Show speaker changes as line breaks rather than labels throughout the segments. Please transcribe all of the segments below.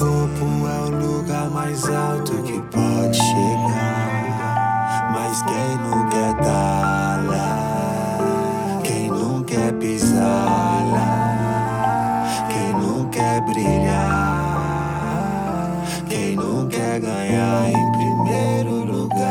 topo é o lugar mais alto que pode chegar, mas quem não quer tá lá, quem não quer pisar lá, quem não quer brilhar, quem não quer ganhar em primeiro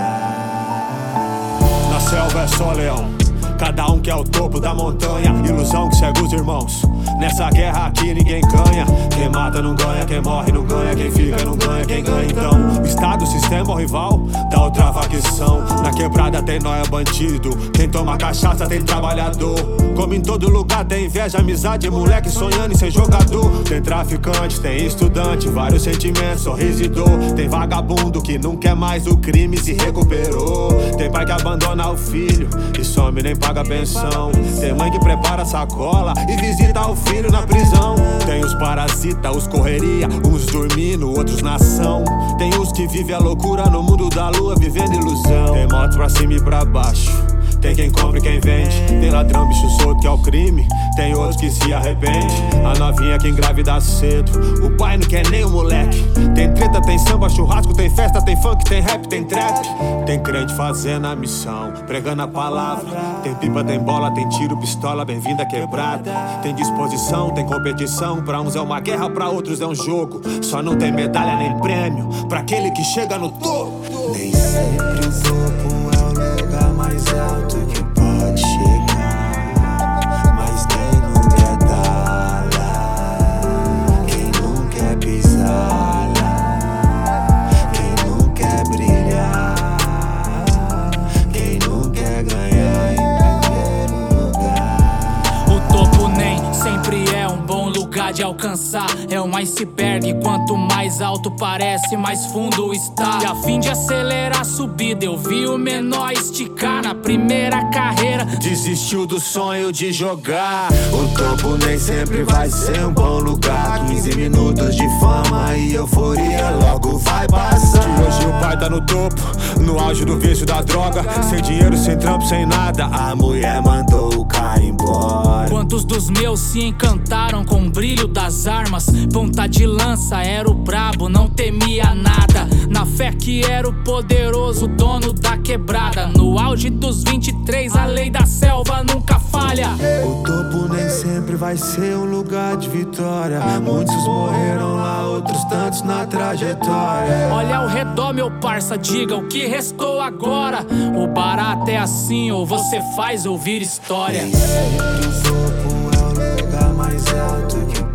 lugar.
Na selva é só leão, cada um quer o topo da montanha, ilusão que cega os irmãos. Nessa guerra aqui ninguém ganha, quem mata não ganha, quem morre não ganha, quem fica não ganha, quem ganha então. O estado, o sistema, o rival da outra facção. Na quebrada tem nóia bandido, quem toma cachaça tem trabalhador. Como em todo lugar tem inveja, amizade, moleque sonhando em ser jogador. Tem traficante, tem estudante, vários sentimentos, sorriso e dor. Tem vagabundo que não quer mais o crime e se recuperou. Tem pai que abandona o filho e some nem paga pensão. Tem mãe que prepara a sacola e visita o filho na prisão. Tem os parasitas, os correria, uns dormindo, outros na ação. Tem os que vivem a loucura no mundo da lua, vivendo ilusão. Tem motos pra cima e pra baixo, tem quem compra e quem vende. Tem ladrão, bicho solto que é o crime, tem outros que se arrepende. A novinha que engravida cedo, o pai não quer nem o moleque. Tem treta, tem samba, churrasco, tem festa, tem funk, tem rap, tem trap. Tem crente fazendo a missão, pregando a palavra. Tem pipa, tem bola, tem tiro, pistola, bem-vinda quebrada. Tem disposição, tem competição, pra uns é uma guerra, pra outros é um jogo. Só não tem medalha nem prêmio pra aquele que chega no topo.
Nem sempre o topo é o lugar mais alto que pode chegar, mas quem não quer tá lá, quem não quer pisar lá, quem não quer brilhar, quem não quer ganhar em primeiro lugar.
O topo nem sempre é um bom lugar de alcançar. É um iceberg, quanto mais alto parece, mais fundo está. E a fim de acelerar a subida, eu vi o menor esticar na primeira carreira.
Desistiu do sonho de jogar. O topo nem sempre vai ser um bom lugar. 15 minutos de fama e euforia logo vai passar. Que hoje o pai tá no topo, no auge do vício da droga. Sem dinheiro, sem trampo, sem nada, a mulher mandou o cara embora.
Quantos dos meus se encantaram com o brilho das armas? Ponta de lança, era o brabo, não temia nada. Na fé que era o poderoso dono da quebrada. No auge dos 23, a lei da selva nunca falha.
O topo nem sempre vai ser um lugar de vitória. Muitos morreram lá, outros tantos na trajetória.
Olha ao redor, meu parça, diga o que restou agora. O barato é assim, ou você faz ouvir história.
Nem sempre o topo é o lugar mais alto que